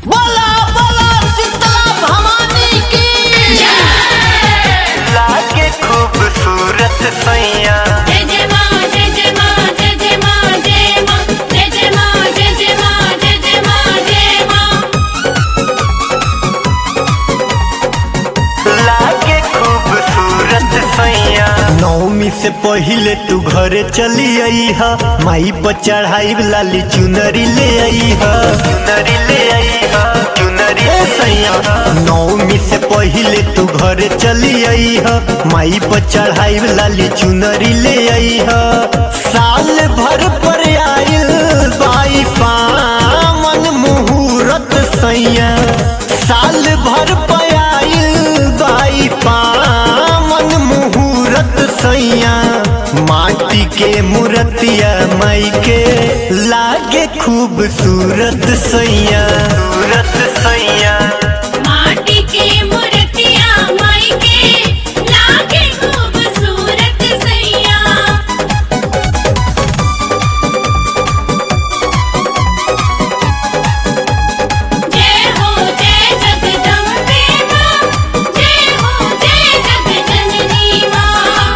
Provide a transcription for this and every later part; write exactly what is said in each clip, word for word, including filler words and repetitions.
बोला बोला शीतला भवानी की लागे खूबसूरत सैया। जय जय माँ जय जय माँ जय जय माँ जय माँ जय जय माँ जय जय माँ जय जय माँ जय माँ। लागे खूबसूरत सैया। नौमी से पहिले तू घरे चली आई हा, माई पर चढ़ाई लाली चुनरी ले आई हा। चुनरी ले आई हा, चुनरी ए ले सैया नौमी से पहिले तू घरे चली आई हा, माई पर चढ़ाई लाली चुनरी ले आई हा। साल भर पर आइल बाई पावन मुहूर्त सैया, साल भर पर आइल बाई पावन मुहूर्त सैया। माटी के मूर्तिया माई के लागे खूबसूरत सैया। सूरत सैया। माटी की मूर्तियाँ माई के लागे खूबसूरत सैया। जय हो जय जगदम्बे माँ, जय हो जय जगजननी माँ।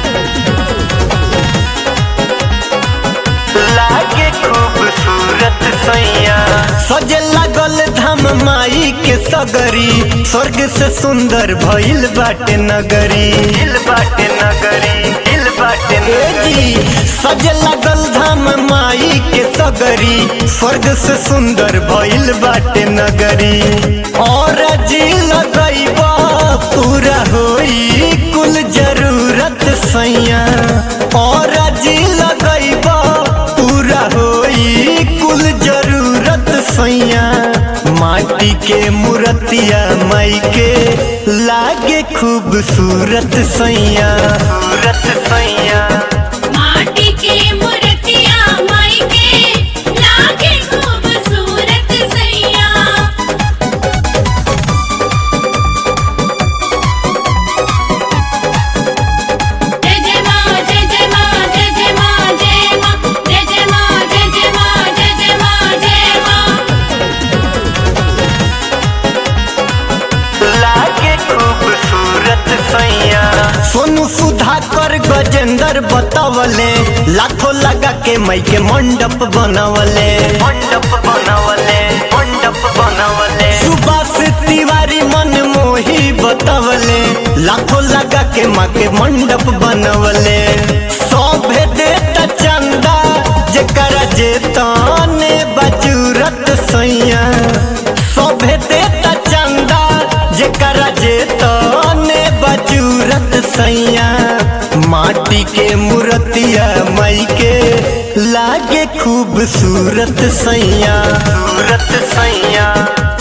लागे खूबसूरत सैया। सजे लागल धाम माई के सगरी, स्वर्ग से सुंदर भइल बाटे नगरी। हिल बाटे नगरी, हिल बाटे ए नगरी। जी सजे लागल धाम माई के सगरी, स्वर्ग से सुंदर भइल बाटे नगरी। और जी लगैबा पूरा होई कुल जरूरत सैया, और जी लगैबा पूरा होई कुल जरूरत सैया। माटी के मूर्तिया माई के लागे खूबसूरत सैया। सूरत सैया। माटी की मूर्तियाँ माई के लागे खूबसूरत सैया। जय जय माँ जय जय माँ जय जय माँ जय माँ जय जय माँ जय जय माँ जय जय माँ जय माँ। लागे खूबसूरत सैया। सोनू सुधाकर गजेंद्र बतावले, लाखों लगा के मई के मंडप बनवले। मंडप बनवले, मंडप बनवले। सुभाष तिवारी मन मोही बतावले, लाखों लगा के माँ के मंडप बनवले। सौभे देता चंदा जेकरा जेताने बजूरत सैया, सौभे देता चंदा जेकरा जेताने बजूरत सैया। माटी के मूर्तिया माई के लागे खूबसूरत सैया। सूरत सैया।